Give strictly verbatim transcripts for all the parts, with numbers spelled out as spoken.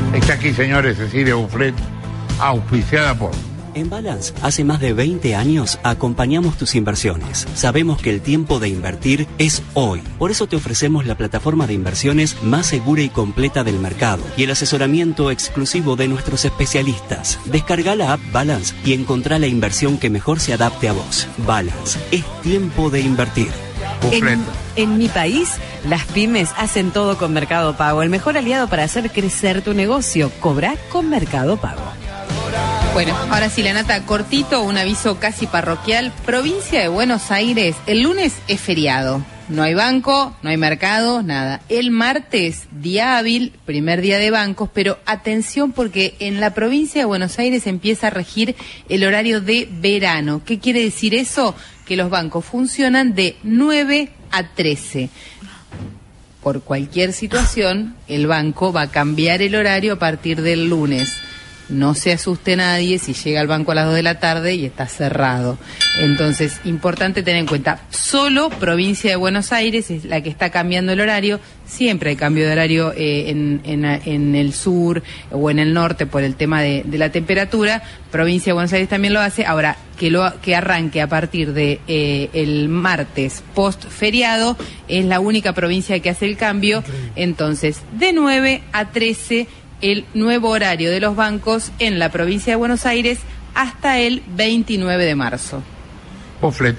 Está aquí, señores, Cecilia Bufflet, auspiciada por... En Balance, hace más de veinte años acompañamos tus inversiones. Sabemos que el tiempo de invertir es hoy. Por eso te ofrecemos la plataforma de inversiones más segura y completa del mercado y el asesoramiento exclusivo de nuestros especialistas. Descarga la app Balance y encontrá la inversión que mejor se adapte a vos. Balance, es tiempo de invertir. En, en mi país, las pymes hacen todo con Mercado Pago, el mejor aliado para hacer crecer tu negocio. Cobra con Mercado Pago. Bueno, ahora sí, la nata, cortito, un aviso casi parroquial. Provincia de Buenos Aires, el lunes es feriado. No hay banco, no hay mercado, nada. El martes, día hábil, primer día de bancos, pero atención porque en la provincia de Buenos Aires empieza a regir el horario de verano. ¿Qué quiere decir eso? Que los bancos funcionan de nueve a trece. Por cualquier situación, el banco va a cambiar el horario a partir del lunes. No se asuste nadie si llega al banco a las dos de la tarde y está cerrado. Entonces, importante tener en cuenta, solo provincia de Buenos Aires es la que está cambiando el horario. Siempre hay cambio de horario eh, en, en, en el sur o en el norte por el tema de, de la temperatura. Provincia de Buenos Aires también lo hace. Ahora, que lo que arranque a partir de eh, el martes post feriado, es la única provincia que hace el cambio. Entonces, de nueve a trece, el nuevo horario de los bancos en la provincia de Buenos Aires hasta el veintinueve de marzo. Bufflet.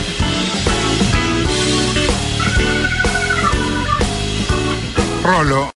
Rolo.